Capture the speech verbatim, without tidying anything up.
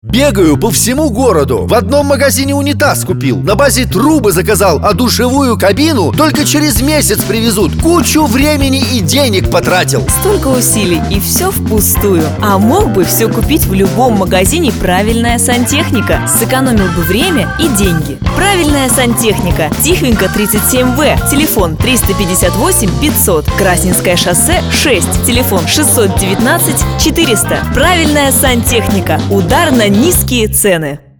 Бегаю по всему городу. В одном магазине унитаз купил, на базе трубы заказал, а душевую кабину только через месяц привезут. Кучу времени и денег потратил. Столько усилий, и все впустую. А мог бы все купить в любом магазине «Правильная сантехника». Сэкономил бы время и деньги. «Правильная сантехника», Тихвинка, тридцать семь вэ. Телефон триста пятьдесят восемь пятьсот. Красненское шоссе шесть. Телефон шестьсот девятнадцать четыреста. «Правильная сантехника». Удар на низкие цены.